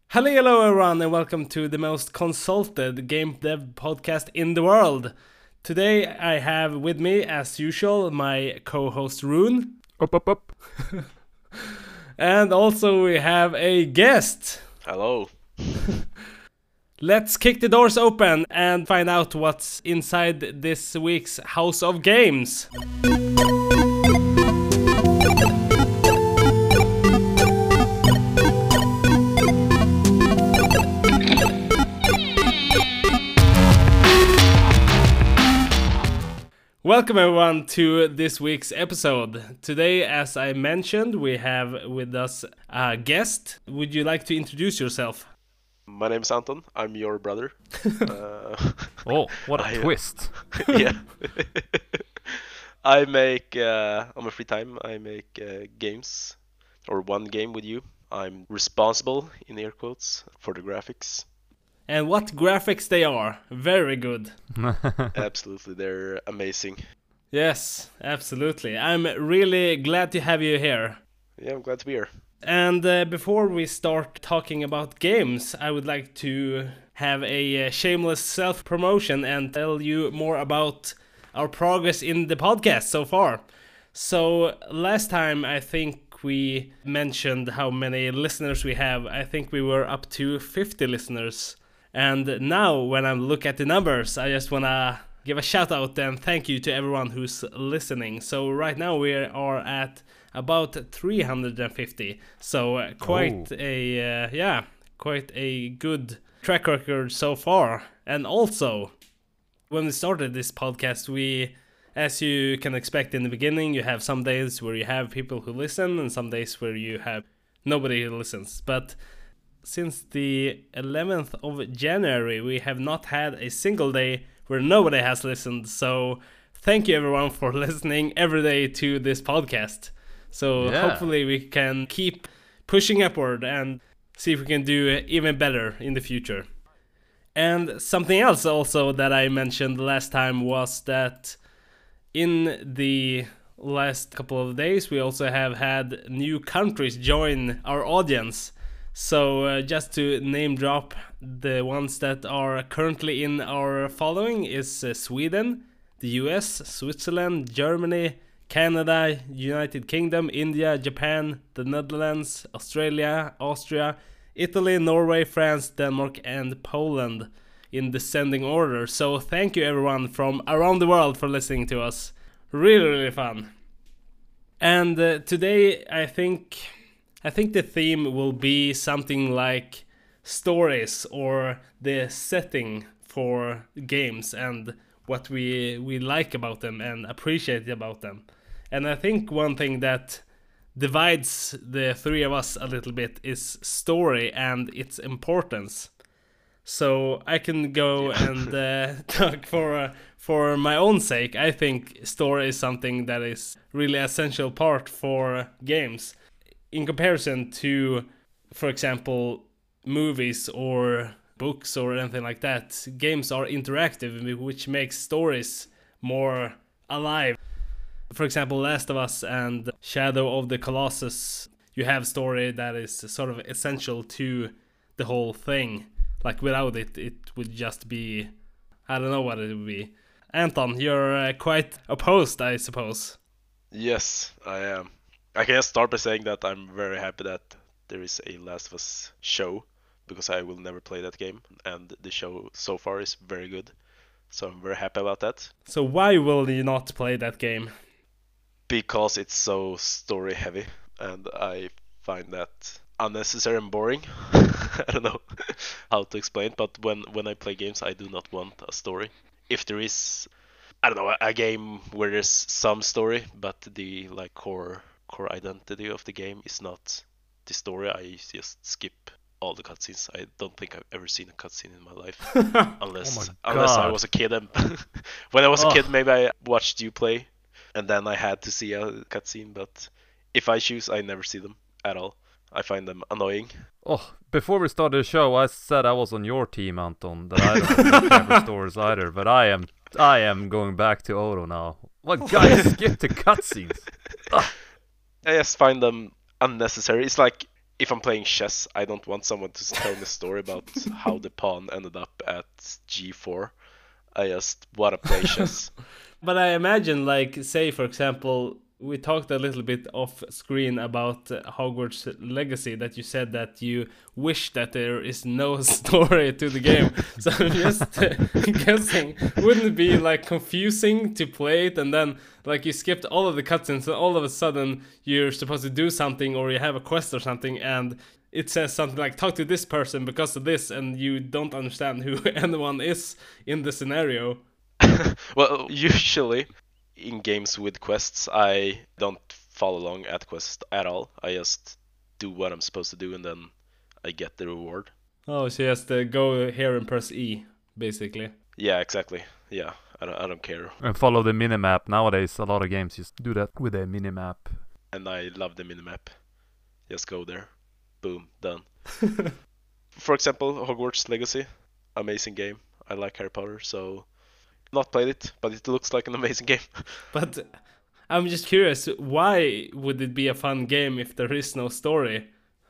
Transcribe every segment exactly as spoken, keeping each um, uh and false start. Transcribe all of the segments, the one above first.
Hello, hello everyone, and welcome to the most consulted game dev podcast in the world. Today I have with me, as usual, my co-host Rune. Up, up, up. And also we have a guest. Hello. Let's kick the doors open and find out what's inside this week's House of Games. Welcome everyone to this week's episode. Today, as I mentioned, we have with us a guest. Would you like to introduce yourself? My name is Anton. I'm your brother. uh, Oh, what a I, uh, twist. yeah. I make, uh, on my free time, I make uh, games, or one game with you. I'm responsible, in air quotes, for the graphics. And what graphics they are. Very good. Absolutely, they're amazing. Yes, absolutely. I'm really glad to have you here. Yeah, I'm glad to be here. And uh, before we start talking about games, I would like to have a uh, shameless self-promotion and tell you more about our progress in the podcast so far. So last time I think we mentioned how many listeners we have. I think we were up to fifty listeners. And now when I look at the numbers, I just want to give a shout out and thank you to everyone who's listening. So right now we are at about three hundred fifty. So uh, quite Oh. a, uh, yeah, quite a good track record so far. And also, when we started this podcast, we, as you can expect in the beginning, you have some days where you have people who listen and some days where you have nobody who listens. But since the eleventh of January, we have not had a single day where nobody has listened. So thank you everyone for listening every day to this podcast. So Yeah. hopefully we can keep pushing upward and see if we can do even better in the future. And something else also that I mentioned last time was that in the last couple of days we also have had new countries join our audience. So uh, just to name drop, the ones that are currently in our following is uh, Sweden, the U S, Switzerland, Germany, Canada, United Kingdom, India, Japan, the Netherlands, Australia, Austria, Italy, Norway, France, Denmark, and Poland in descending order. So thank you everyone from around the world for listening to us. Really, really fun. And uh, today I think... I think the theme will be something like stories or the setting for games and what we we like about them and appreciate about them. And I think one thing that divides the three of us a little bit is story and its importance. So I can go Yeah. and uh, talk for uh, for my own sake. I think story is something that is really essential part for games. In comparison to, for example, movies or books or anything like that, games are interactive, which makes stories more alive. For example, Last of Us and Shadow of the Colossus, you have story that is sort of essential to the whole thing. Like without it, it would just be, I don't know what it would be. Anton, you're uh, quite opposed, I suppose. Yes, I am. I can just start by saying that I'm very happy that there is a Last of Us show, because I will never play that game, and the show so far is very good. So I'm very happy about that. So why will you not play that game? Because it's so story heavy, and I find that unnecessary and boring. I don't know how to explain, but when, when I play games, I do not want a story. If there is, I don't know, a, a game where there's some story, but the like core core identity of the game is not the story, I just skip all the cutscenes. I don't think I've ever seen a cutscene in my life, unless Oh my unless I God. was a kid. And when I was a Oh. kid, maybe I watched you play, and then I had to see a cutscene. But if I choose, I never see them at all. I find them annoying. Oh, before we started the show, I said I was on your team, Anton. That I don't really care for stories either. But I am, I am going back to Odo now. What guys skip the cutscenes? I just find them unnecessary. It's like if I'm playing chess, I don't want someone to tell me a story about how the pawn ended up at G four. I just want to play chess. But I imagine, like, say, for example, we talked a little bit off screen about uh, Hogwarts Legacy, that you said that you wish that there is no story to the game. So I'm just uh, guessing, wouldn't it be like confusing to play it and then like you skipped all of the cutscenes and all of a sudden you're supposed to do something or you have a quest or something and it says something like talk to this person because of this and you don't understand who anyone is in the scenario? Well, usually in games with quests, I don't follow along at quests at all. I just do what I'm supposed to do and then I get the reward. Oh, so you just uh, go here and press E, basically. Yeah, exactly. Yeah, I don't, I don't care. And follow the minimap. Nowadays, a lot of games just do that with a minimap. And I love the minimap. Just go there. Boom, done. For example, Hogwarts Legacy. Amazing game. I like Harry Potter, so not played it, but it looks like an amazing game. But I'm just curious, why would it be a fun game if there is no story?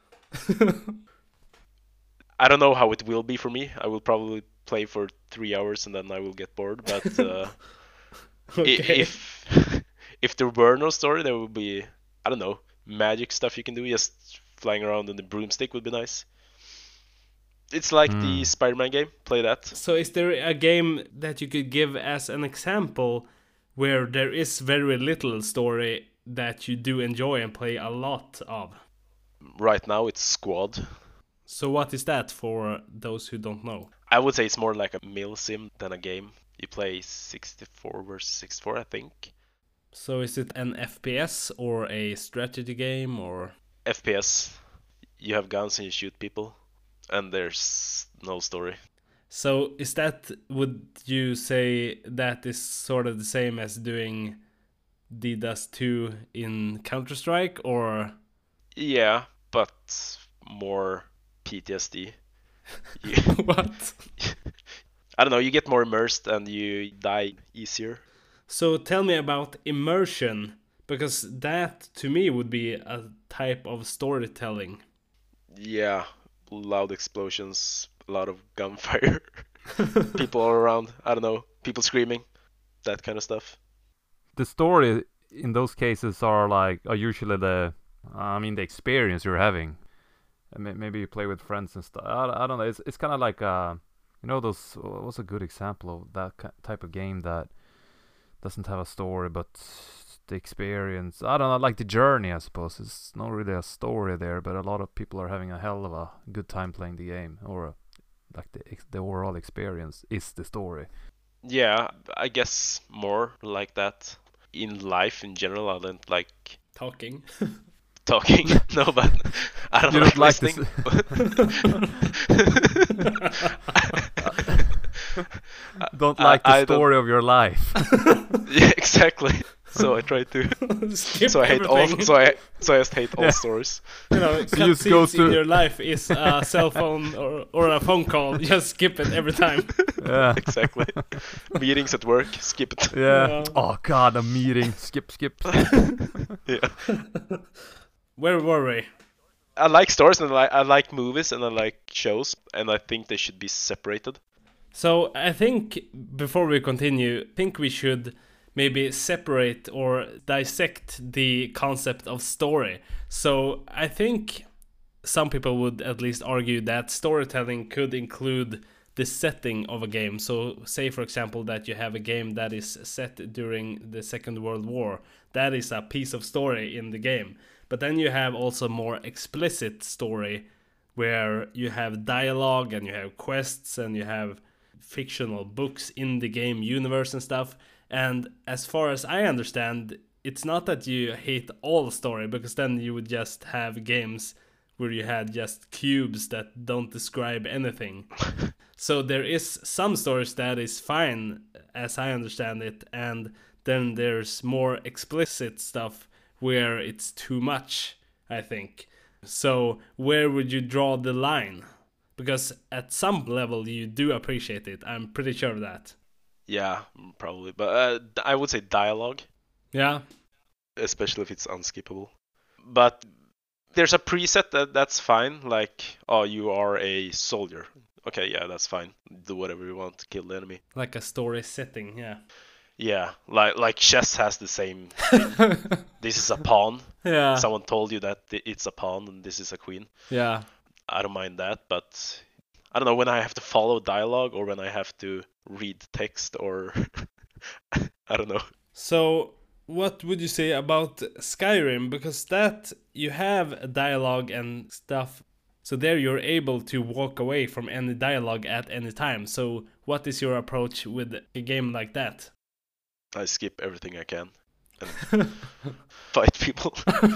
I don't know how it will be for me. I will probably play for three hours and then I will get bored. But uh, Okay. i- if if there were no story, there would be, I don't know, magic stuff you can do. Just flying around on the broomstick would be nice. It's like the Hmm. Spider-Man game. Play that. So is there a game that you could give as an example where there is very little story that you do enjoy and play a lot of? Right now, it's Squad. So what is that for those who don't know? I would say it's more like a mil sim than a game. You play sixty-four versus sixty-four, I think. So is it an F P S or a strategy game or? F P S. You have guns and you shoot people, and there's no story. So is that, would you say that is sort of the same as doing D DOS two in Counter-Strike or? Yeah, but more P T S D. You, What? I don't know, you get more immersed and you die easier. So tell me about immersion, because that to me would be a type of storytelling. Yeah, loud explosions, a lot of gunfire, people all around, I don't know, people screaming, that kind of stuff. The story in those cases are like are usually the, I mean, the experience you're having. I mean, maybe you play with friends and stuff. I, I don't know. It's it's kind of like uh, you know, those. What's a good example of that ki- type of game that doesn't have a story, but the experience. I don't know, like the journey. I suppose it's not really a story there, but a lot of people are having a hell of a good time playing the game, or like the ex- the overall experience is the story. Yeah, I guess more like that. In life in general, I don't like Talking. talking. No, but I don't You like don't like listening. Don't I- like the I don't- story of your life. Yeah, exactly. So I try to. Skip So I hate all. everything. So I. So I just hate all Yeah. stories. You know, So you just go cutscenes in through- your life is a cell phone or, or a phone call. Just skip it every time. Yeah. Exactly. Meetings at work, skip it. Yeah. Yeah. Oh God, a meeting. Skip, skip. Yeah. Where were we? I like stories and I like, I like movies and I like shows and I think they should be separated. So I think before we continue, I think we should maybe separate or dissect the concept of story. So I think some people would at least argue that storytelling could include the setting of a game. So say for example that you have a game that is set during the Second World War. That is a piece of story in the game. But then you have also more explicit story where you have dialogue and you have quests and you have fictional books in the game universe and stuff. And as far as I understand, it's not that you hate all story, because then you would just have games where you had just cubes that don't describe anything. So there is some stories that is fine, as I understand it, and then there's more explicit stuff where it's too much, I think. So where would you draw the line? Because at some level you do appreciate it, I'm pretty sure of that. Yeah, probably. But uh, d- I would say dialogue, Yeah. especially if it's unskippable. But there's a preset that that's fine. Like, oh, you are a soldier. Okay, yeah, that's fine. Do whatever you want to kill the enemy. Like a story setting, yeah. Yeah, like like chess has the same thing. This is a pawn. Yeah. Someone told you that it's a pawn and this is a queen. Yeah. I don't mind that, but I don't know when I have to follow dialogue or when I have to read text or I don't know. So, what would you say about Skyrim? Because that you have a dialogue and stuff. So there you're able to walk away from any dialogue at any time. So what is your approach with a game like that? I skip everything I can and fight people.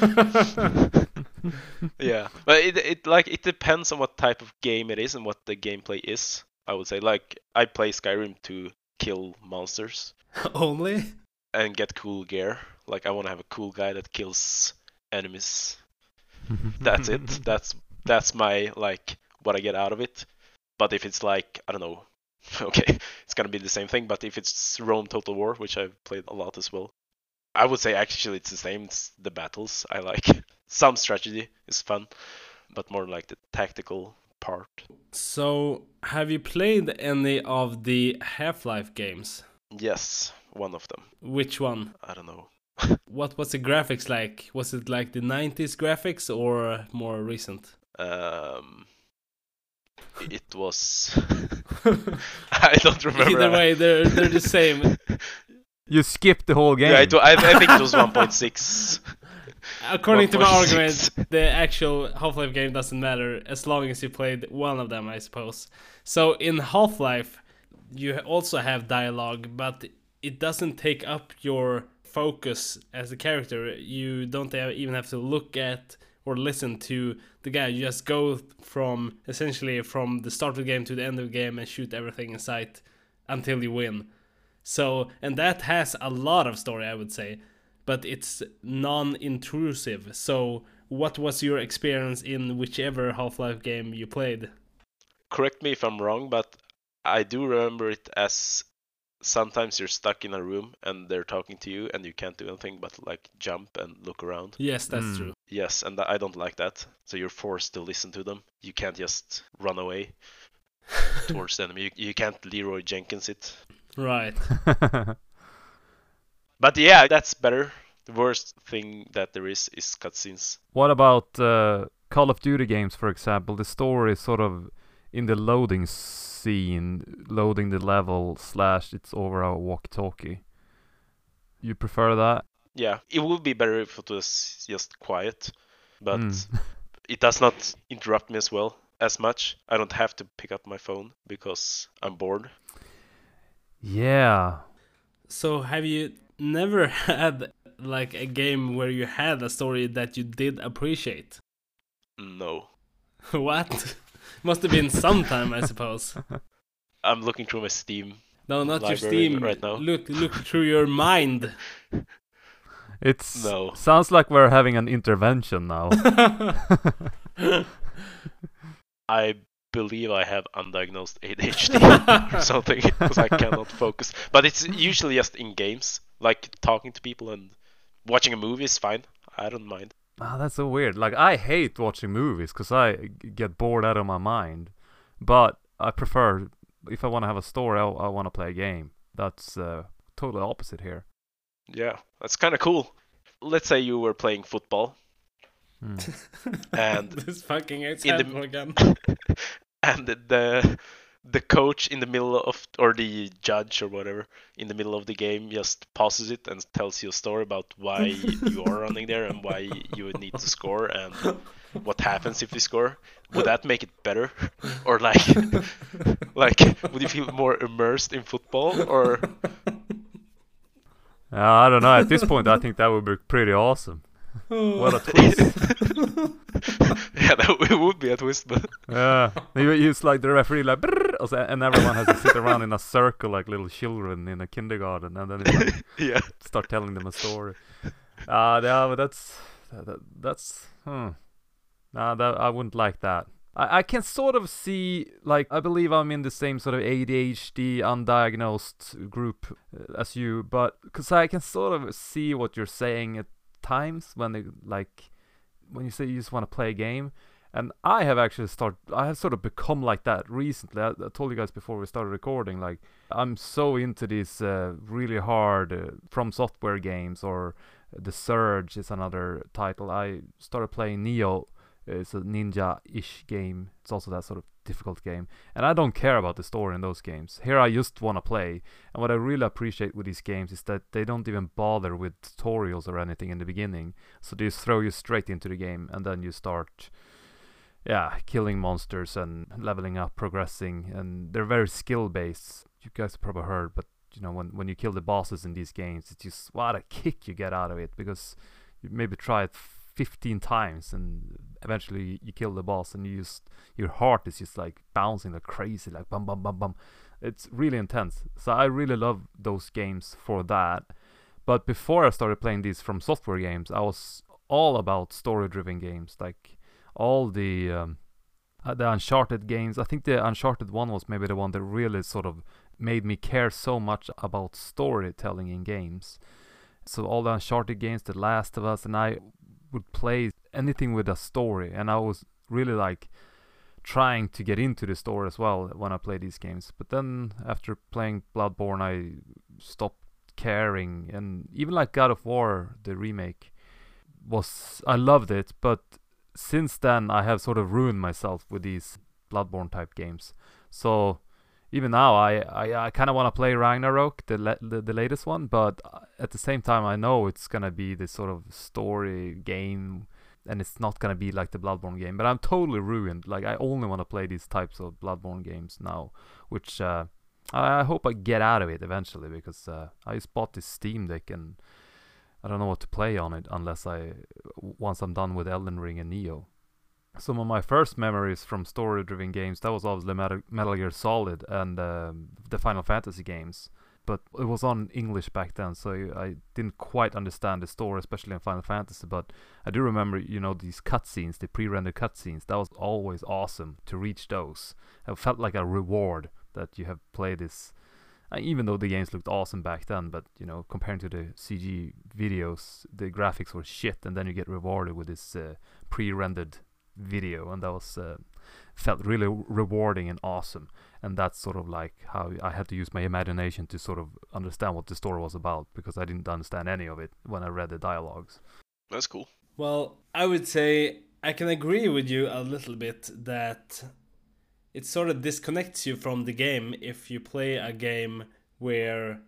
Yeah, but it it like it depends on what type of game it is and what the gameplay is. I would say like I play Skyrim to kill monsters Only? and get cool gear. Like I want to have a cool guy that kills enemies. That's it. That's that's my like what I get out of it. But if it's like I don't know, okay, it's gonna be the same thing. But if it's Rome Total War, which I've played a lot as well, I would say actually it's the same. It's the battles I like. Some strategy is fun, but more like the tactical part. So have you played any of the Half-Life games? Yes, one of them. Which one? I don't know. What was the graphics like? Was it like the nineties graphics or more recent? Um, it was. I don't remember. Either way, they're they're the same. You skipped the whole game. Yeah, it, I, I think it was one point six. According to my one point argument, six. the actual Half-Life game doesn't matter as long as you played one of them, I suppose. So in Half-Life, you also have dialogue, but it doesn't take up your focus as a character. You don't have, even have to look at or listen to the guy. You just go from essentially from the start of the game to the end of the game and shoot everything in sight until you win. So, and that has a lot of story, I would say, but it's non-intrusive. So what was your experience in whichever Half-Life game you played? Correct me if I'm wrong, but I do remember it as sometimes you're stuck in a room and they're talking to you and you can't do anything but like jump and look around. Yes, that's Mm. true. Yes, and I don't like that. So you're forced to listen to them. You can't just run away towards the enemy. You, you can't Leroy Jenkins it. Right. But yeah, that's better. The worst thing that there is is cutscenes. What about uh, Call of Duty games, for example? The story is sort of in the loading scene, loading the level slash it's over a walkie-talkie. You prefer that? Yeah, it would be better if it was just quiet, but Mm. it does not interrupt me as well as much. I don't have to pick up my phone because I'm bored. Yeah. So have you never had like a game where you had a story that you did appreciate? No. What? Must have been sometime, I suppose. I'm looking through my Steam. No, not your Library Steam. right now. Look, look through your mind. It's No. sounds like we're having an intervention now. I believe I have undiagnosed A D H D or something because I cannot focus. But it's usually just in games, like talking to people and watching a movie is fine. I don't mind. Ah, that's so weird. Like, I hate watching movies because I g- get bored out of my mind. But I prefer, if I want to have a story, I, I want to play a game. That's uh, totally opposite here. Yeah, that's kind of cool. Let's say you were playing football Hmm. and This fucking example again. and the the coach in the middle of, or the judge or whatever, in the middle of the game just pauses it and tells you a story about why you are running there and why you would need to score and what happens if you score. Would that make it better? Or like, like, would you feel more immersed in football? Or Uh, I don't know. At this point, I think that would be pretty awesome. What a twist. yeah, that w- it would be a twist, but Yeah. You use like the referee, like, "Brrr," or so- and everyone has to sit around in a circle like little children in a kindergarten, and then it's like, yeah. start telling them a story. Uh, yeah, but that's that, that- that's hmm. Nah, that I wouldn't like that. I, I can sort of see, like, I believe I'm in the same sort of A D H D undiagnosed group uh, as you, but because I can sort of see what you're saying at times when they, like, when you say you just want to play a game, and I have actually started, I have sort of become like that recently. I, I told you guys before we started recording, like I'm so into these uh, really hard uh, From Software games, or The Surge is another title. I started playing Neo. It's a ninja-ish game. It's also that sort of difficult game. And I don't care about the story in those games. Here I just want to play. And what I really appreciate with these games is that they don't even bother with tutorials or anything in the beginning. So they just throw you straight into the game, and then you start, yeah, killing monsters and leveling up, progressing. And they're very skill-based. You guys have probably heard, but you know, when, when you kill the bosses in these games, it's just what a kick you get out of it, because you maybe try it fifteen times and eventually you kill the boss, and you just, your heart is just like bouncing like crazy, like bum bum bum bum. It's really intense. So I really love those games for that. But before I started playing these From Software games, I was all about story-driven games, like all the um, uh, the Uncharted games. I think the Uncharted one was maybe the one that really sort of made me care so much about storytelling in games. So all the Uncharted games, The Last of Us, and I would play anything with a story, and I was really like trying to get into the story as well when I played these games. But then after playing Bloodborne, I stopped caring, and even like God of War, the remake, was, I loved it, but since then I have sort of ruined myself with these Bloodborne type games. So even now I, I, I kind of want to play Ragnarok, the, le- the the latest one, but at the same time I know it's going to be this sort of story game, and it's not going to be like the Bloodborne game. But I'm totally ruined. Like, I only want to play these types of Bloodborne games now, which uh, I, I hope I get out of it eventually, because uh, I just bought this Steam Deck and I don't know what to play on it unless I, once I'm done with Elden Ring and Neo. Some of my first memories from story-driven games, that was obviously Metal, Metal Gear Solid and um, the Final Fantasy games. But it was on English back then, so I didn't quite understand the story, especially in Final Fantasy. But I do remember, you know, these cutscenes, the pre-rendered cutscenes. That was always awesome to reach those. It felt like a reward that you have played this. Uh, even though the games looked awesome back then, but you know, compared to the C G videos, the graphics were shit, and then you get rewarded with this uh, pre-rendered video, and that was uh, felt really rewarding and awesome. And that's sort of like how I had to use my imagination to sort of understand what the story was about, because I didn't understand any of it when I read the dialogues. That's cool. Well, I would say I can agree with you a little bit that it sort of disconnects you from the game if you play a game where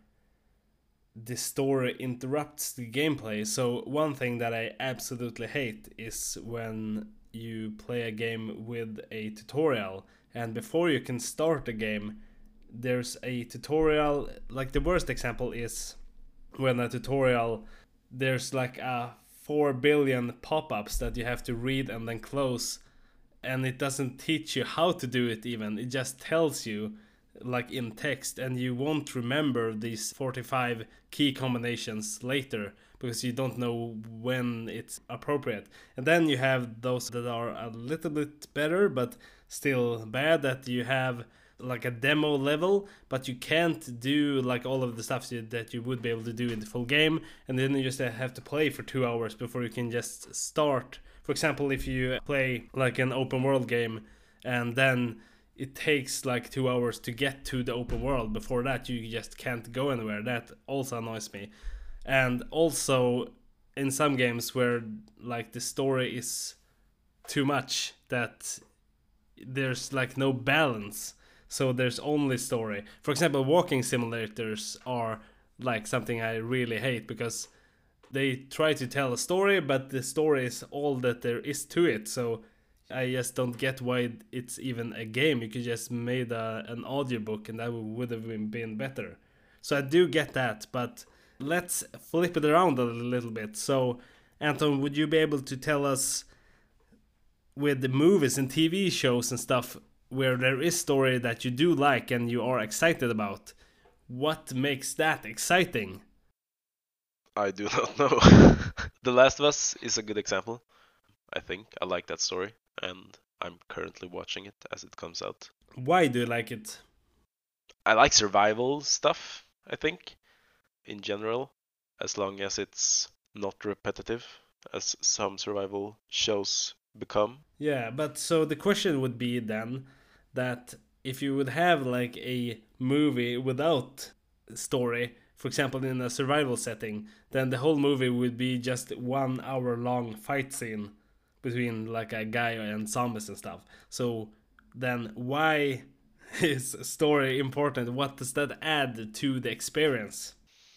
the story interrupts the gameplay. So one thing that I absolutely hate is when you play a game with a tutorial, and before you can start the game there's a tutorial. Like, the worst example is when a tutorial, there's like a four billion pop-ups that you have to read and then close, and it doesn't teach you how to do it even. It just tells you like in text, and you won't remember these forty-five key combinations later because you don't know when it's appropriate. And then you have those that are a little bit better but still bad, that you have like a demo level, but you can't do like all of the stuff that you would be able to do in the full game, and then you just have to play for two hours before you can just start. For example, if you play like an open world game and then it takes like two hours to get to the open world, before that you just can't go anywhere. That also annoys me. And also in some games where like the story is too much, that there's like no balance, so there's only story. For example, walking simulators are like something I really hate, because they try to tell a story, but the story is all that there is to it. So I just don't get why it's even a game. You could just made a, an audiobook and that would have been, been better. So I do get that, but let's flip it around a little bit. So Anton, would you be able to tell us, with the movies and T V shows and stuff where there is story that you do like and you are excited about, what makes that exciting? I do not know. The Last of Us is a good example. I think I like that story, and I'm currently watching it as it comes out. Why do you like it? I like survival stuff, I think, in general, as long as it's not repetitive. as some survival shows become. Yeah, but so the question would be then that if you would have like a movie without story, for example in a survival setting, then the whole movie would be just one hour long fight scene between like a guy and zombies and stuff. So then why is story important? What does that add to the experience?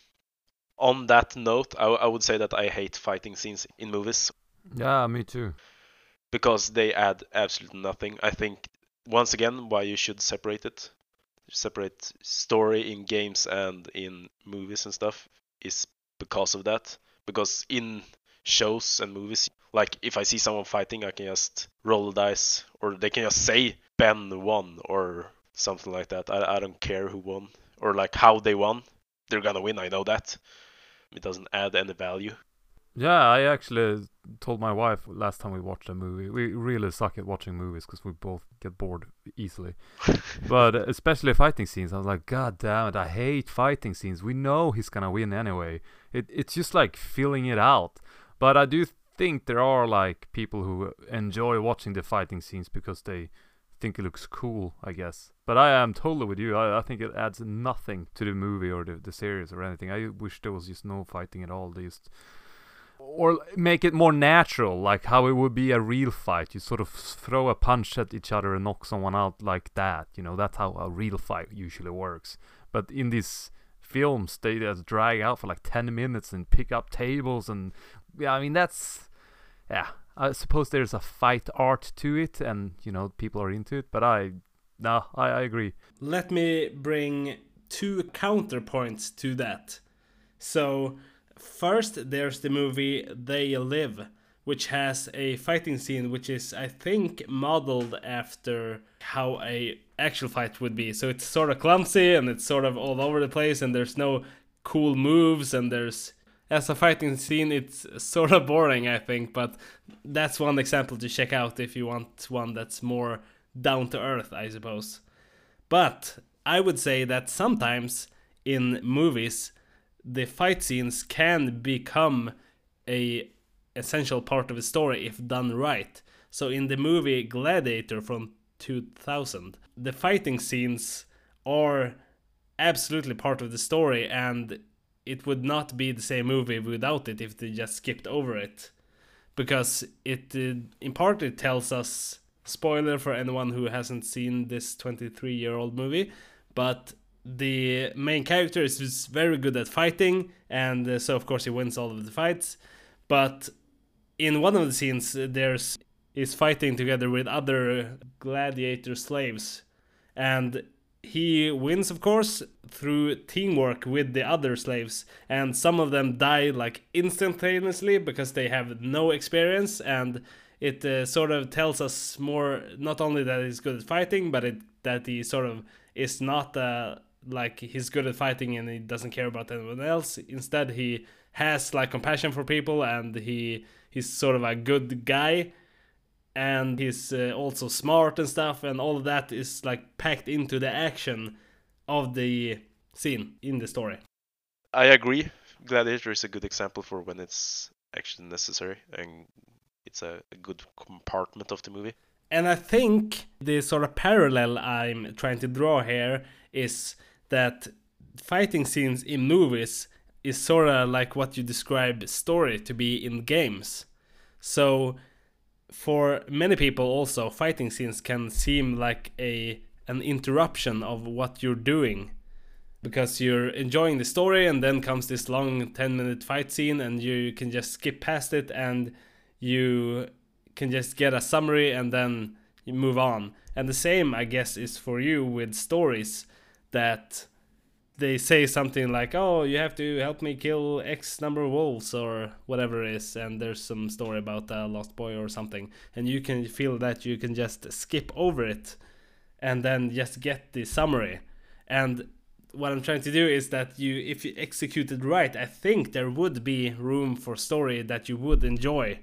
On that note, I, I would say that I hate fighting scenes in movies Yeah, me too. because they add absolutely nothing. I think once again why you should separate it, separate story in games and in movies and stuff is because of that. Because in shows and movies, like if I see someone fighting, I can just roll the dice, or they can just say Ben won or something like that. I I don't care who won or like how they won. They're gonna win. I know that. It doesn't add any value. Yeah, I actually told my wife last time we watched a movie. We really suck at watching movies because we both get bored easily. But especially fighting scenes, I was like, God damn it, I hate fighting scenes. We know he's gonna win anyway. It it's just like filling it out. But I do think there are like people who enjoy watching the fighting scenes because they think it looks cool, I guess. But I am totally with you. I, I think it adds nothing to the movie or the, the series or anything. I wish there was just no fighting at all. They just or make it more natural, like how it would be a real fight. You sort of throw a punch at each other and knock someone out like that. You know, that's how a real fight usually works. But in these films, they just drag out for like ten minutes and pick up tables and yeah, I mean that's yeah. I suppose there's a fight art to it, and you know people are into it. But I, no, I, I agree. Let me bring two counterpoints to that. So first, there's the movie They Live, which has a fighting scene which is, I think, modeled after how a actual fight would be. So it's sort of clumsy and it's sort of all over the place, and there's no cool moves, and there's as a fighting scene, it's sort of boring, I think, but that's one example to check out if you want one that's more down to earth, I suppose. But I would say that sometimes in movies, the fight scenes can become a essential part of a story if done right. So in the movie Gladiator from two thousand, the fighting scenes are absolutely part of the story, and it would not be the same movie without it if they just skipped over it. Because it, uh, in part, it tells us, spoiler for anyone who hasn't seen this twenty-three-year-old movie, but the main character is very good at fighting, and uh, so of course he wins all of the fights. But in one of the scenes, uh, there's is fighting together with other gladiator slaves, and he wins, of course, through teamwork with the other slaves, and some of them die like instantaneously because they have no experience, and it uh, sort of tells us more, not only that he's good at fighting, but it, that he sort of is not uh, like he's good at fighting and he doesn't care about anyone else. Instead, he has like compassion for people, and he he's sort of a good guy, and he's uh, also smart and stuff, and all of that is like packed into the action of the scene in the story. I agree. Gladiator is a good example for when it's actually necessary, and it's a, a good compartment of the movie. And I think the sort of parallel I'm trying to draw here is that fighting scenes in movies is sort of like what you describe story to be in games. So for many people also, fighting scenes can seem like a an interruption of what you're doing, because you're enjoying the story and then comes this long ten minute fight scene and you can just skip past it and you can just get a summary and then you move on. And the same, I guess, is for you with stories, that they say something like, oh, you have to help me kill X number of wolves or whatever it is, and there's some story about a lost boy or something, and you can feel that you can just skip over it and then just get the summary. And what I'm trying to do is that you, if you execute it right, I think there would be room for story that you would enjoy.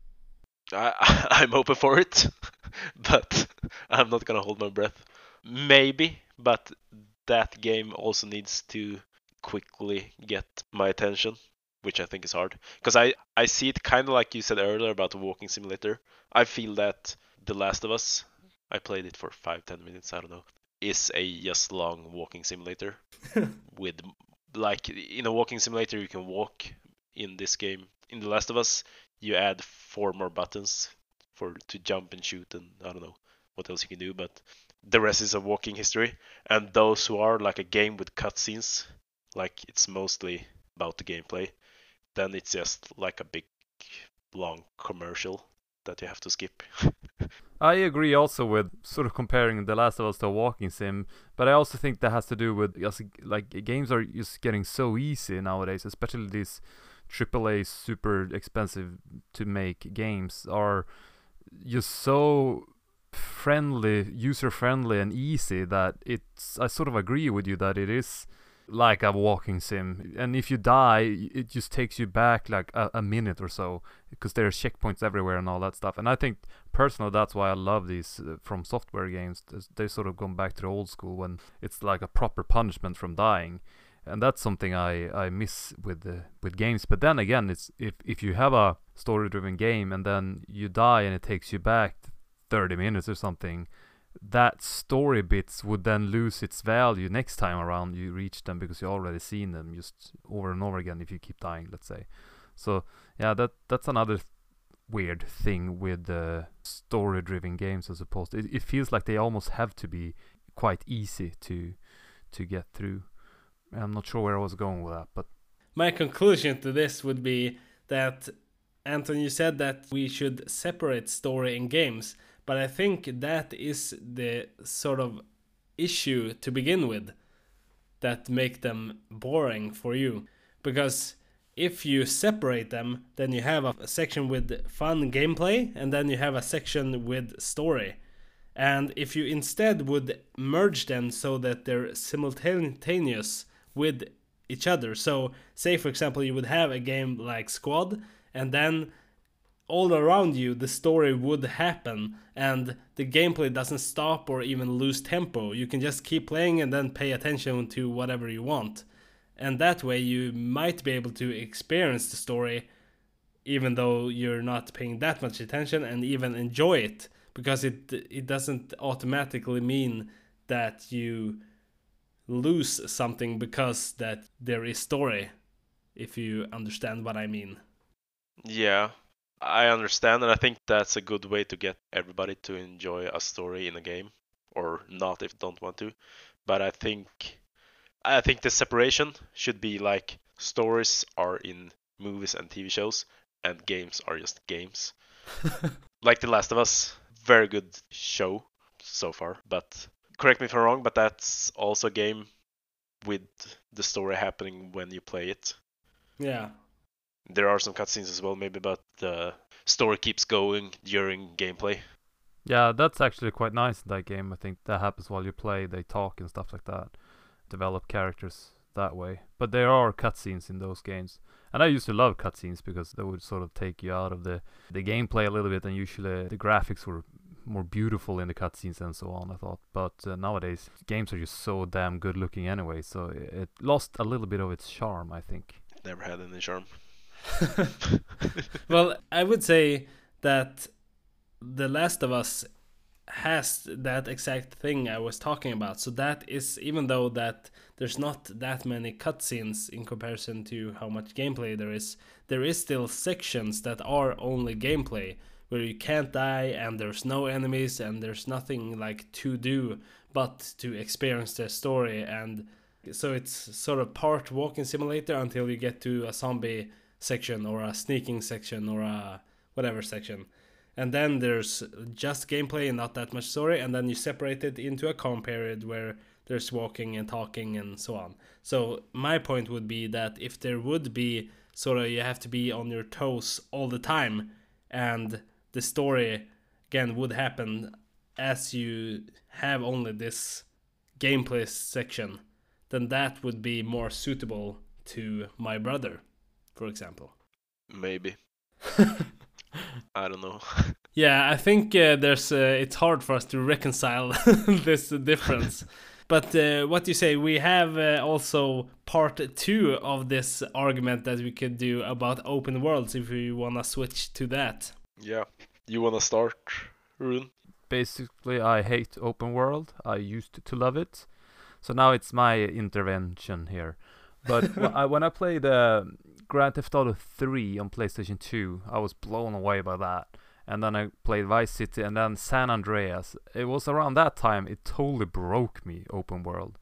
I, I'm open for it, but I'm not gonna hold my breath. Maybe, but that game also needs to quickly get my attention. which I think is hard. Because I, I see it kind of like you said earlier about the walking simulator. I feel that The Last of Us, I played it for five, ten minutes, I don't know, is a just long walking simulator. With, like, in a walking simulator, you can walk. In this game, in The Last of Us, you add four more buttons for to jump and shoot, and I don't know what else you can do, but the rest is a walking history. And those who are like a game with cutscenes, like it's mostly about the gameplay, then it's just like a big, long commercial that you have to skip. I agree also with sort of comparing The Last of Us to a walking sim, but I also think that has to do with just, like, games are just getting so easy nowadays, especially these triple A super expensive to make games are just so friendly, user friendly and easy that it's, I sort of agree with you that it is like a walking sim, and if you die it just takes you back like a, a minute or so, because there's checkpoints everywhere and all that stuff. And I think personally that's why I love these uh, From Software games. They sort of gone back to the old school when it's like a proper punishment from dying, and that's something I, I miss with the with games. But then again, it's if, if you have a story driven game and then you die and it takes you back thirty minutes or something, that story bits would then lose its value next time around you reach them, because you already seen them just over and over again if you keep dying, let's say. So yeah, that that's another th- weird thing with the story driven games, as opposed to, it, it feels like they almost have to be quite easy to to get through. I'm not sure where I was going with that, but my conclusion to this would be that, Anton, you said that we should separate story and games, but I think that is the sort of issue to begin with that make them boring for you. Because if you separate them, then you have a section with fun gameplay and then you have a section with story. And if you instead would merge them so that they're simultaneous with each other, so say for example you would have a game like Squad, and then all around you the story would happen and the gameplay doesn't stop or even lose tempo. You can just keep playing and then pay attention to whatever you want, and that way you might be able to experience the story even though you're not paying that much attention, and even enjoy it, because it it doesn't automatically mean that you lose something because that there is story, if you understand what I mean. Yeah, I understand, and I think that's a good way to get everybody to enjoy a story in a game, or not if they don't want to. But I think I think the separation should be like stories are in movies and T V shows, and games are just games. Like The Last of Us, very good show so far, but correct me if I'm wrong, but that's also a game with the story happening when you play it. Yeah. There are some cutscenes as well, maybe, but the story keeps going during gameplay. yeah, that's actually quite nice in that game. I think that happens while you play, they talk and stuff like that, develop characters that way. But there are cutscenes in those games, and I used to love cutscenes because they would sort of take you out of the, the gameplay a little bit, and usually the graphics were more beautiful in the cutscenes and so on, I thought. But uh, nowadays games are just so damn good looking anyway, so it, it lost a little bit of its charm, I think. Never had any charm. Well, I would say that The Last of Us has that exact thing I was talking about. So that is, even though that there's not that many cutscenes in comparison to how much gameplay there is, there is still sections that are only gameplay, where you can't die and there's no enemies and there's nothing like to do but to experience the story. And so it's sort of part walking simulator until you get to a zombie section or a sneaking section or a whatever section. And then there's just gameplay and not that much story, and then you separate it into a calm period where there's walking and talking and so on. So my point would be that if there would be sort of, you have to be on your toes all the time, and the story again would happen as you have only this gameplay section, then that would be more suitable to my brother, for example. Maybe. I don't know. Yeah, I think uh, there's uh, it's hard for us to reconcile this difference. But uh, what do you say? We have uh, also part two of this argument that we could do about open worlds if we wanna switch to that. Yeah. You wanna start, Rune? Basically, I hate open world. I used to love it. So now it's my intervention here. But wh- I, when I played uh, Grand Theft Auto three on PlayStation two, I was blown away by that. And then I played Vice City and then San Andreas. It was around that time it totally broke me, open world.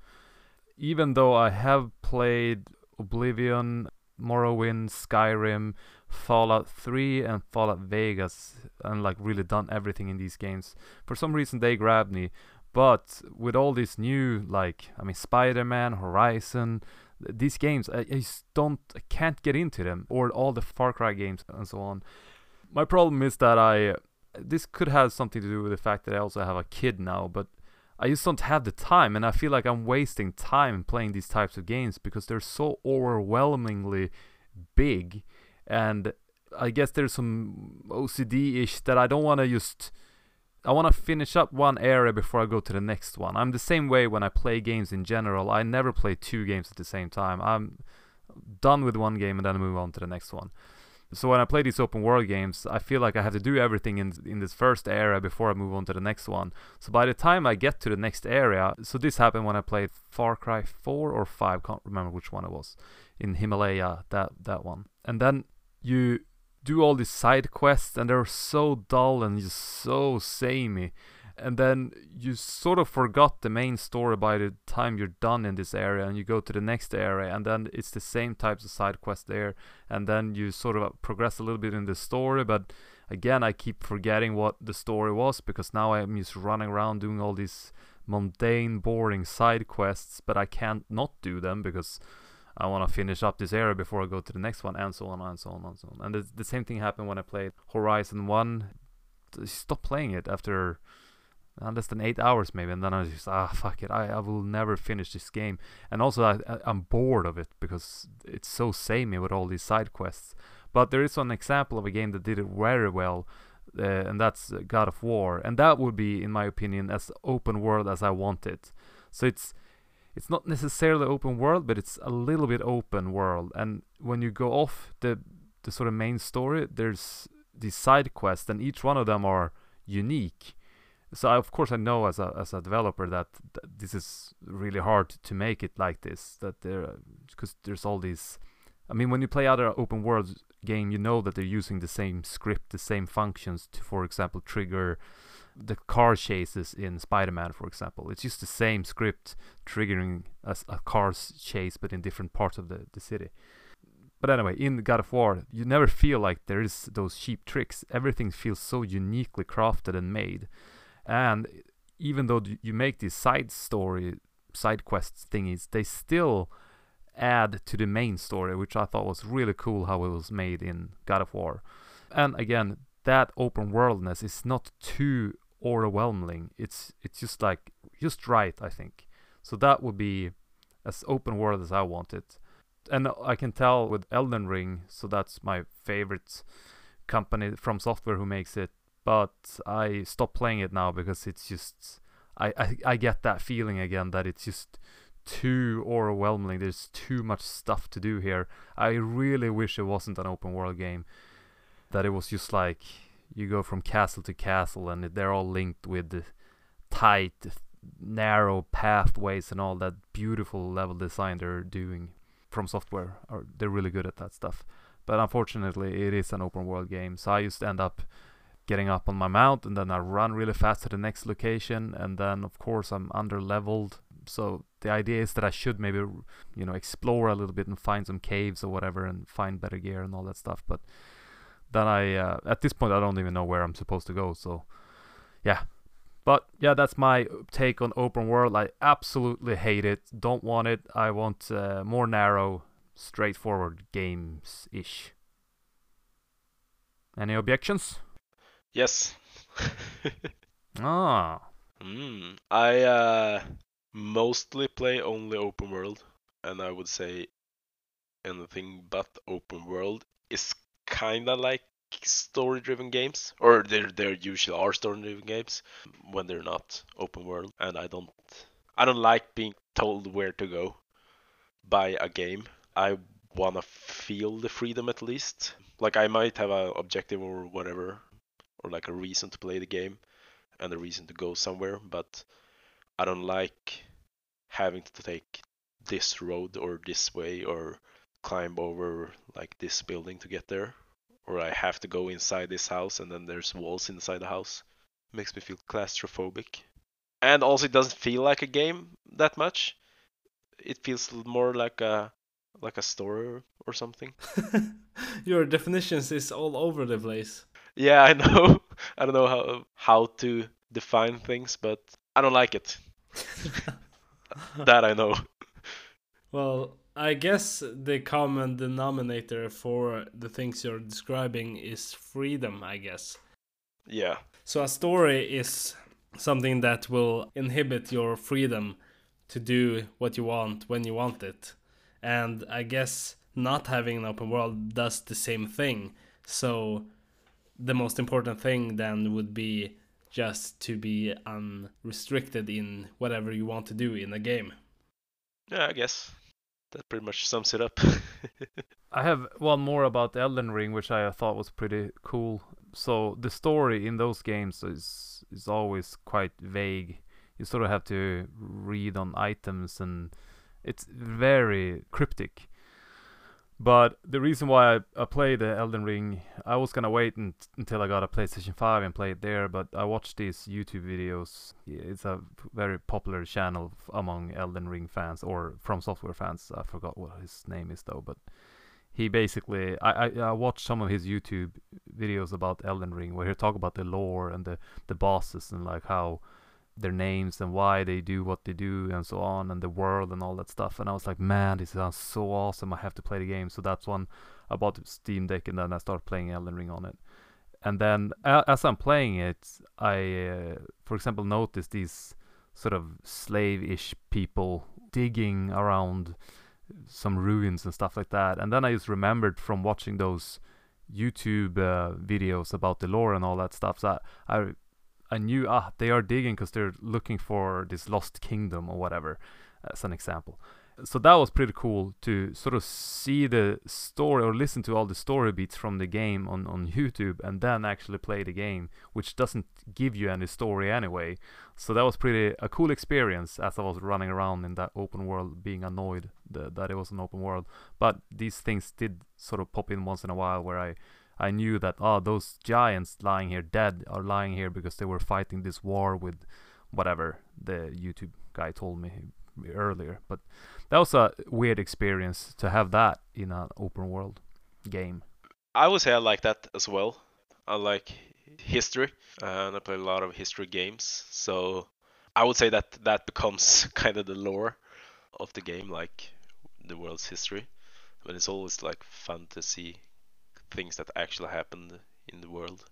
Even though I have played Oblivion, Morrowind, Skyrim, Fallout three and Fallout Vegas and like really done everything in these games, for some reason they grabbed me. But with all these new, like, I mean, Spider-Man, Horizon, th- these games, I, I just don't, I can't get into them, or all the Far Cry games and so on. My problem is that I, this could have something to do with the fact that I also have a kid now, but I just don't have the time, and I feel like I'm wasting time playing these types of games because they're so overwhelmingly big, and I guess there's some O C D-ish that I don't want to just, I want to finish up one area before I go to the next one. I'm the same way when I play games in general. I never play two games at the same time. I'm done with one game and then I move on to the next one. So when I play these open world games, I feel like I have to do everything in in this first area before I move on to the next one. So by the time I get to the next area, so this happened when I played Far Cry four or five, can't remember which one it was, in Himalaya, that that one. And then you do all these side quests and they're so dull and just so samey. And then you sort of forgot the main story by the time you're done in this area and you go to the next area, and then it's the same types of side quests there, and then you sort of progress a little bit in the story, but again I keep forgetting what the story was because now I'm just running around doing all these mundane, boring side quests, but I can't not do them because I want to finish up this area before I go to the next one, and so on and so on and so on. And the, the same thing happened when I played Horizon one. I stopped playing it after Uh, less than eight hours maybe, and then I was just, ah, fuck it, I, I will never finish this game. And also I, I, I'm bored of it because it's so samey with all these side quests. But there is one example of a game that did it very well, uh, and that's uh, God of War, and that would be, in my opinion, as open world as I want it. So it's it's not necessarily open world, but it's a little bit open world, and when you go off the the sort of main story, there's these side quests, and each one of them are unique. So I, of course I know as a as a developer that th- this is really hard to make it like this. That there, because there's all these. I mean, when you play other open world game, you know that they're using the same script, the same functions to, for example, trigger the car chases in Spider-Man, for example. It's just the same script triggering a, a car chase, but in different parts of the, the city. But anyway, in God of War, you never feel like there is those cheap tricks. Everything feels so uniquely crafted and made. And even though you make these side story, side quests thingies, they still add to the main story, which I thought was really cool how it was made in God of War. And again, that open worldness is not too overwhelming. It's it's just like, just right, I think. So that would be as open world as I want it. And I can tell with Elden Ring, so that's my favorite company from Software who makes it, but I stopped playing it now because it's just, I, I, I get that feeling again that it's just too overwhelming. There's too much stuff to do here. I really wish it wasn't an open world game, that it was just like you go from castle to castle and they're all linked with the tight, narrow pathways and all that beautiful level design they're doing from Software. Or they're really good at that stuff. But unfortunately, it is an open world game, so I just end up getting up on my mount and then I run really fast to the next location, and then of course I'm under leveled. So the idea is that I should maybe, you know, explore a little bit and find some caves or whatever and find better gear and all that stuff. But then I, uh, at this point, I don't even know where I'm supposed to go. So yeah, but yeah, that's my take on open world. I absolutely hate it. Don't want it. I want uh, more narrow, straightforward games-ish. Any objections? Yes. Ah. Mm, I uh, mostly play only open world, and I would say anything but open world is kind of like story-driven games, or there there usually are story-driven games when they're not open world, and I don't I don't like being told where to go by a game. I wanna feel the freedom at least. Like I might have an objective or whatever, or like a reason to play the game and a reason to go somewhere, but I don't like having to take this road or this way or climb over like this building to get there, or I have to go inside this house and then there's walls inside the house. It makes me feel claustrophobic. And also it doesn't feel like a game that much. It feels more like a like a story or something. Your definitions is all over the place. Yeah, I know. I don't know how how to define things, but I don't like it. That I know. Well, I guess the common denominator for the things you're describing is freedom, I guess. Yeah. So a story is something that will inhibit your freedom to do what you want when you want it. And I guess not having an open world does the same thing. So the most important thing then would be just to be unrestricted in whatever you want to do in a game. Yeah, I guess that pretty much sums it up. I have one more about Elden Ring, which I thought was pretty cool. So the story in those games is is always quite vague. You sort of have to read on items, and it's very cryptic. But the reason why I, I played the Elden Ring, I was gonna wait n- until I got a PlayStation five and play it there, but I watched these YouTube videos. It's a very popular channel f- among Elden Ring fans, or From Software fans. I forgot what his name is though, but he basically, I, I, I watched some of his YouTube videos about Elden Ring, where he talk about the lore and the, the bosses and like how their names and why they do what they do and so on, and the world and all that stuff. And I was like, man, this sounds so awesome, I have to play the game. So that's when I bought the Steam Deck, and then I started playing Elden Ring on it. And then a- as I'm playing it, I uh, for example noticed these sort of slave-ish people digging around some ruins and stuff like that. And then I just remembered from watching those YouTube uh, videos about the lore and all that stuff, that I I knew, ah, they are digging because they're looking for this lost kingdom or whatever, as an example. So that was pretty cool to sort of see the story or listen to all the story beats from the game on, on YouTube, and then actually play the game, which doesn't give you any story anyway. So that was pretty a cool experience as I was running around in that open world, being annoyed that, that it was an open world. But these things did sort of pop in once in a while, where I I knew that, oh, those giants lying here dead are lying here because they were fighting this war with whatever the YouTube guy told me earlier. But that was a weird experience to have that in an open world game. I would say I like that as well. I like history, and I play a lot of history games. So I would say that that becomes kind of the lore of the game, like the world's history. But it's always like fun to see things that actually happened in the world.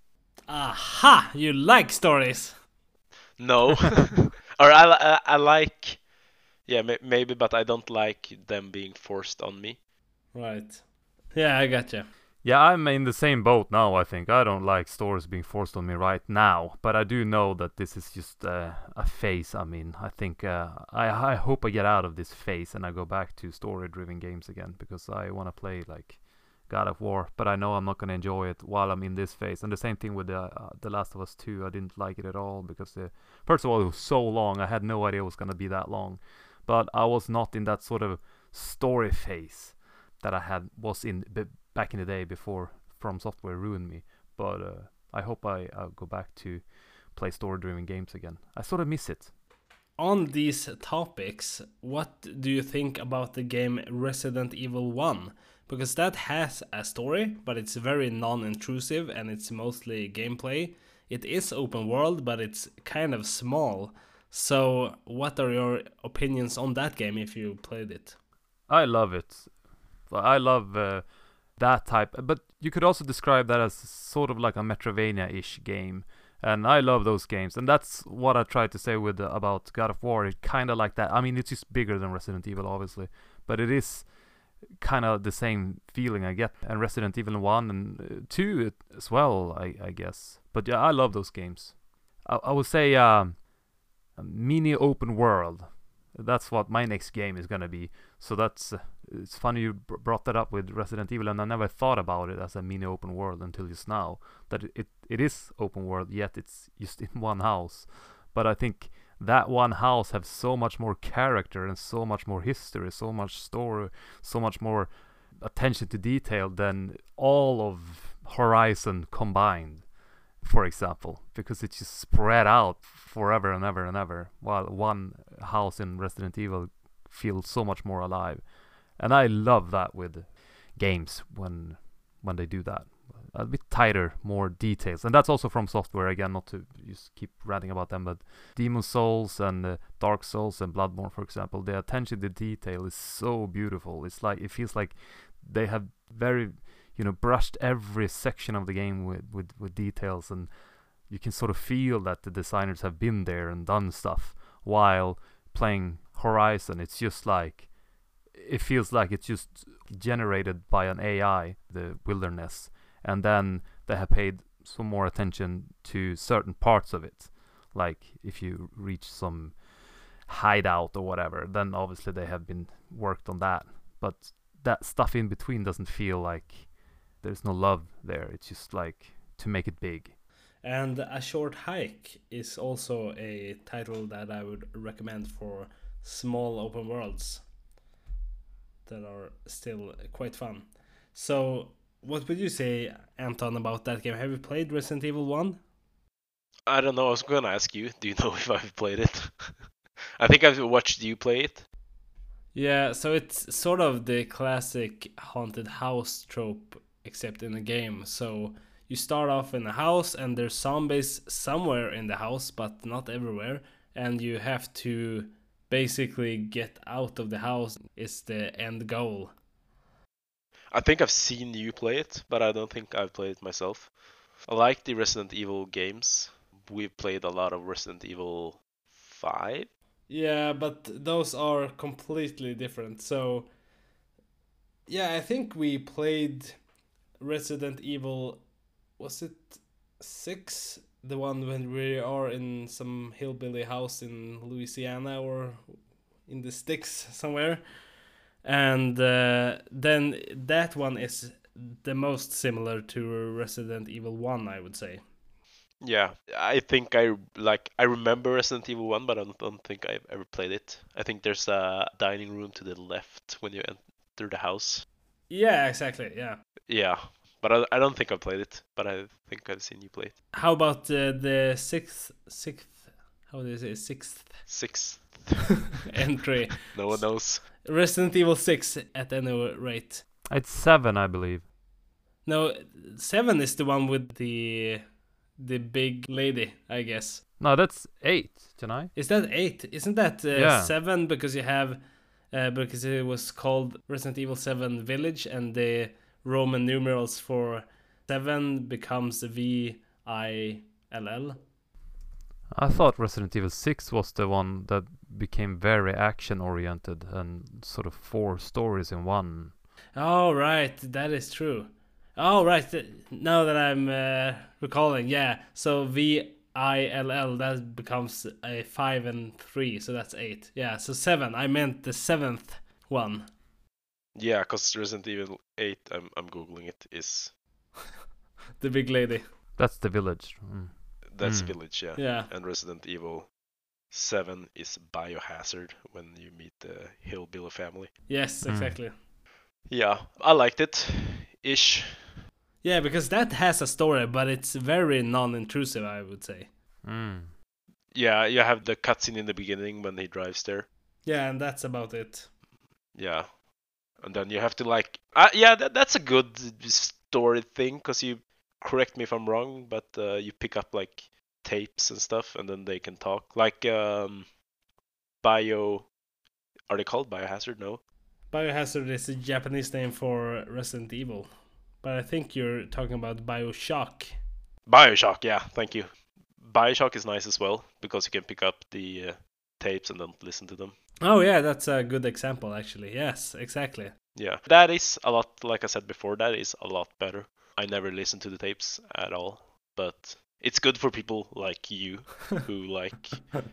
Aha! You like stories! No, or I, I, I like, yeah, may, maybe, but I don't like them being forced on me. Right. Yeah, I gotcha. Yeah, I'm in the same boat now, I think. I don't like stories being forced on me right now, but I do know that this is just uh, a phase. I mean, I think, uh, I, I hope I get out of this phase and I go back to story-driven games again, because I want to play, like, God of War, but I know I'm not going to enjoy it while I'm in this phase. And the same thing with the, uh, the Last of Us two. I didn't like it at all because, the, first of all, it was so long. I had no idea it was going to be that long. But I was not in that sort of story phase that I had was in b- back in the day before From Software ruined me. But uh, I hope I, I'll go back to play story-driven games again. I sort of miss it. On these topics, what do you think about the game Resident Evil one? Because that has a story, but it's very non-intrusive and it's mostly gameplay. It is open world, but it's kind of small. So what are your opinions on that game if you played it? I love it. I love uh, that type, but you could also describe that as sort of like a Metroidvania-ish game. And I love those games, and that's what I tried to say with uh, about God of War. It kind of like that. I mean, it's just bigger than Resident Evil, obviously, but it is kind of the same feeling I get. And Resident Evil one and uh, two as well, I, I guess. But yeah, I love those games. I, I would say um, a mini open world That's what my next game is gonna be. So that's uh, it's funny you br- brought that up with Resident Evil, and I never thought about it as a mini open world until just now. That it it is open world, yet it's just in one house. But I think that one house has so much more character and so much more history, so much story, so much more attention to detail than all of Horizon combined, for example, because it's just spread out forever and ever and ever, while one house in Resident Evil feels so much more alive. And I love that with games when when they do that. A bit tighter, more details. And that's also from Software, again, not to just keep ranting about them, but Demon Souls and uh, Dark Souls and Bloodborne, for example, the attention to detail is so beautiful. It's like, it feels like they have very, you know, brushed every section of the game with, with, with details, and you can sort of feel that the designers have been there and done stuff. While playing Horizon, it's just like, it feels like it's just generated by an A I, the wilderness, and then they have paid some more attention to certain parts of it. Like if you reach some hideout or whatever, then obviously they have been worked on that. But that stuff in between doesn't feel like there's no love there. It's just like to make it big. And A Short Hike is also a title that I would recommend for small open worlds that are still quite fun. So what would you say, Anton, about that game? Have you played Resident Evil one? I don't know. I was going to ask you. Do you know if I've played it? I think I've watched you play it. Yeah, so it's sort of the classic haunted house trope, except in a game. So you start off in a house and there's zombies somewhere in the house, but not everywhere. And you have to basically get out of the house is the end goal. I think I've seen you play it, but I don't think I've played it myself. I like the Resident Evil games. We've played a lot of Resident Evil five. Yeah, but those are completely different. So, yeah, I think we played Resident Evil, was it six? The one when we are in some hillbilly house in Louisiana or in the sticks somewhere. And uh, then that one is the most similar to Resident Evil one, I would say. Yeah, I think I like I remember Resident Evil one, but I don't, don't think I've ever played it. I think there's a dining room to the left when you enter the house. Yeah, exactly. Yeah. Yeah, but I, I don't think I've played it, but I think I've seen you play it. How about uh, the sixth sixth how do you say sixth Sixth entry? No one knows. Resident Evil six at any rate. It's seven, I believe. No, seven is the one with the the big lady, I guess. No, that's eight, Janai. Is that eight? Isn't that uh, Yeah. seven because you have uh, because it was called Resident Evil seven Village, and the Roman numerals for seven becomes V I L L. I thought Resident Evil six was the one that became very action oriented and sort of four stories in one. Oh, right, that is true. Oh, right, th- now that I'm uh, recalling, yeah. So V I L L, that becomes a five and three, so that's eight. Yeah, so seven. I meant the seventh one. Yeah, because Resident Evil eight, I'm I'm googling it, is The big lady. That's the village. Mm. that's Mm. Village, yeah. Yeah. And Resident Evil seven is Biohazard when you meet the hillbilly family. Yes, Mm. exactly. Yeah, I liked it, ish. Yeah, because that has a story, but it's very non-intrusive, I would say. Mm. Yeah, you have the cutscene in the beginning when he drives there. Yeah, and that's about it. Yeah, and then you have to like, uh, yeah, that, that's a good story thing, because you, correct me if I'm wrong, but uh, you pick up like tapes and stuff, and then they can talk. Like um, Bio, are they called Biohazard? No. Biohazard is a Japanese name for Resident Evil. But I think you're talking about Bioshock. Bioshock, yeah, thank you. Bioshock is nice as well, because you can pick up the uh, tapes and then listen to them. Oh yeah, that's a good example actually. Yes, exactly. Yeah, that is a lot, like I said before, that is a lot better. I never listen to the tapes at all, but it's good for people like you who like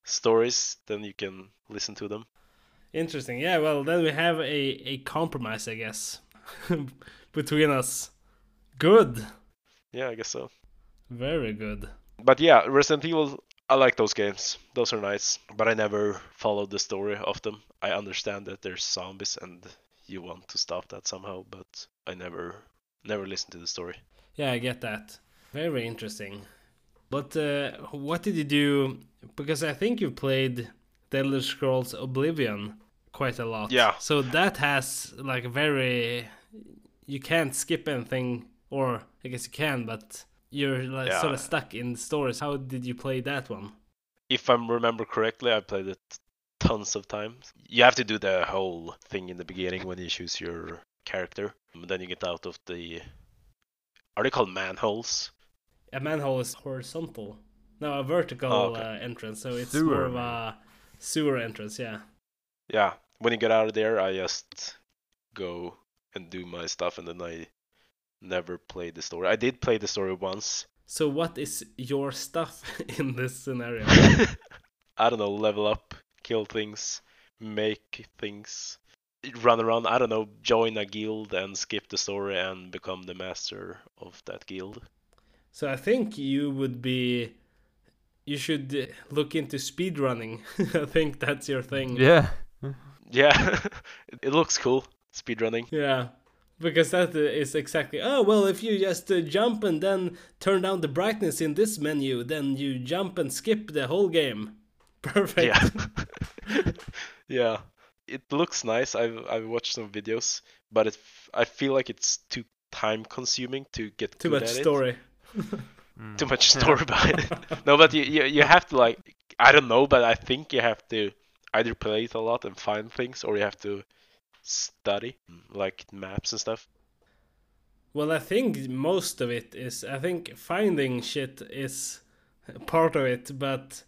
stories, then you can listen to them. Interesting. Yeah, well, then we have a, a compromise, I guess, between us. Good. Yeah, I guess so. Very good. But yeah, Resident Evil, I like those games. Those are nice. But I never followed the story of them. I understand that there's zombies and you want to stop that somehow, but I never never listened to the story. Yeah, I get that. Very interesting. But uh, what did you do? Because I think you played The Elder Scrolls Oblivion quite a lot. Yeah. So that has like very... You can't skip anything, or I guess you can, but you're like Yeah. sort of stuck in the stories. How did you play that one? If I remember correctly, I played it tons of times. You have to do the whole thing in the beginning when you choose your character. And then you get out of the... Are they called manholes? A manhole is horizontal. No, a vertical Oh, okay. uh, entrance, so it's Sewer, more of maybe. a sewer entrance, yeah. Yeah. When you get out of there, I just go and do my stuff, and then I never played the story. I did play the story once. So what is your stuff in this scenario? I don't know, level up, kill things, make things, run around, I don't know, join a guild and skip the story and become the master of that guild. So I think you would be... You should uh, look into speedrunning. I think that's your thing. Yeah. Yeah, it looks cool, speedrunning. Yeah. Because that uh, is exactly... Oh, well, if you just uh, jump and then turn down the brightness in this menu, then you jump and skip the whole game. Perfect. Yeah. Yeah. It looks nice. I've I've watched some videos, but it, I feel like it's too time consuming to get Too good much at it. story. Mm. Too much story behind it. No, but you, you you have to, like, I don't know, but I think you have to either play it a lot and find things, or you have to study, like maps and stuff. Well, I think most of it is... I think finding shit is part of it, but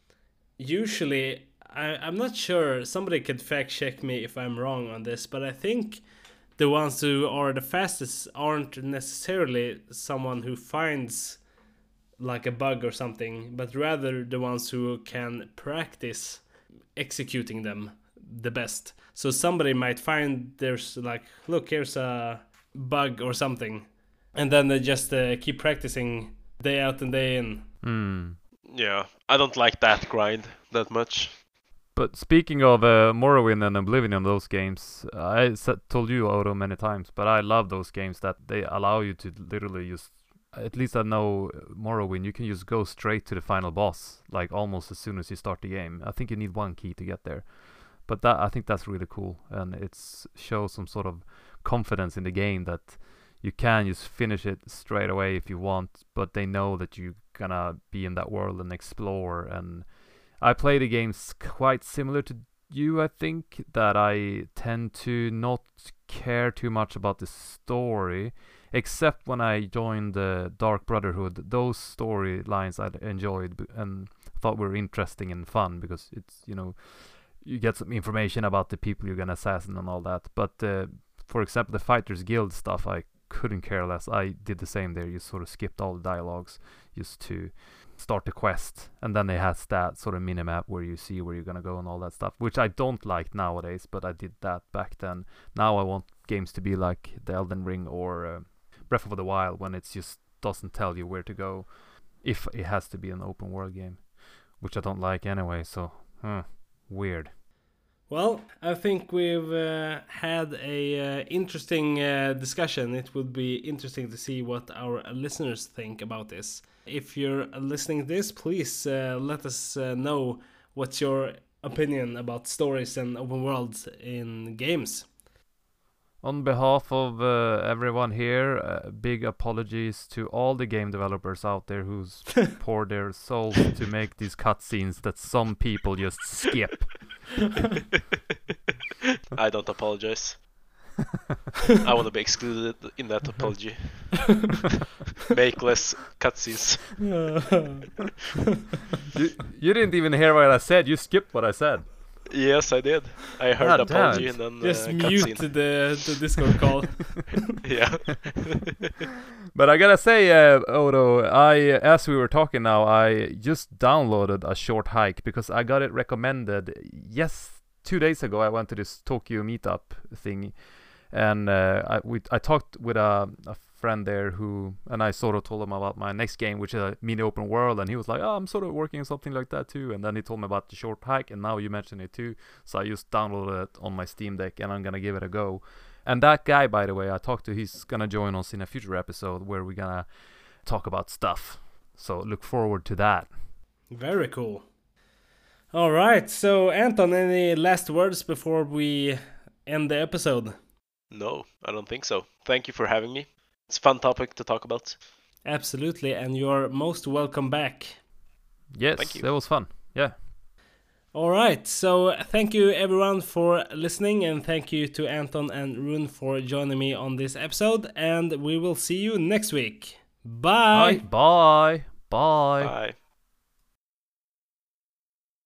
usually... I, I'm not sure. Somebody could fact check me if I'm wrong on this, but I think the ones who are the fastest aren't necessarily someone who finds like a bug or something, but rather the ones who can practice executing them the best. So somebody might find there's like, look, here's a bug or something, and then they just uh, keep practicing day out and day in. Mm. Yeah, I don't like that grind that much. But speaking of uh, Morrowind and Oblivion and those games, I said, told you, Odo, many times, but I love those games that they allow you to literally just, at least I know Morrowind, you can just go straight to the final boss, like almost as soon as you start the game. I think you need one key to get there. But that I think that's really cool, and it shows some sort of confidence in the game that you can just finish it straight away if you want, but they know that you're gonna be in that world and explore. And I play the games quite similar to you, I think, that I tend to not care too much about the story, except when I joined the Dark Brotherhood. Those storylines I enjoyed b- and thought were interesting and fun, because it's, you know, you get some information about the people you're gonna assassinate and all that. But uh, for example, the Fighters Guild stuff, I couldn't care less. I did the same there. You sort of skipped all the dialogues just to start the quest, and then it has that sort of minimap where you see where you're gonna go and all that stuff, which I don't like nowadays, but I did that back then. Now I want games to be like the Elden Ring or uh, Breath of the Wild, when it just doesn't tell you where to go if it has to be an open world game, which I don't like anyway. So huh, weird. Well, I think we've uh, had a uh, interesting uh, discussion. It would be interesting to see what our listeners think about this. If you're listening to this, please uh, let us uh, know what's your opinion about stories and open worlds in games. On behalf of uh, everyone here, uh, big apologies to all the game developers out there who's poured their souls to make these cutscenes that some people just skip. I don't apologize. I want to be excluded in that apology. Make less cutscenes. you, you didn't even hear what I said. You skipped what I said. Yes, I did. I heard God the damn apology it. and then Just uh, mute cutscene. the, the Discord call. Yeah. But I gotta say, uh, Odo, I as we were talking now, I just downloaded a short hike because I got it recommended. Yes, two days ago I went to this Tokyo meetup thing, and uh, I we I talked with a, a friend there who, and I sort of told him about my next game, which is a mini open world, and he was like, "Oh, I'm sort of working on something like that too." And then he told me about the short hike, and now you mentioned it too, so I just downloaded it on my Steam Deck, and I'm gonna give it a go. And that guy, by the way, I talked to, he's gonna join us in a future episode where we're gonna talk about stuff. So look forward to that. Very cool. All right, so Anton, any last words before we end the episode? No, I don't think so. Thank you for having me. It's a fun topic to talk about. Absolutely, and you're most welcome back. Yes, Thank you. that was fun. Yeah. All right, so thank you everyone for listening, and thank you to Anton and Rune for joining me on this episode, and we will see you next week. Bye! Bye. Bye. Bye. Bye.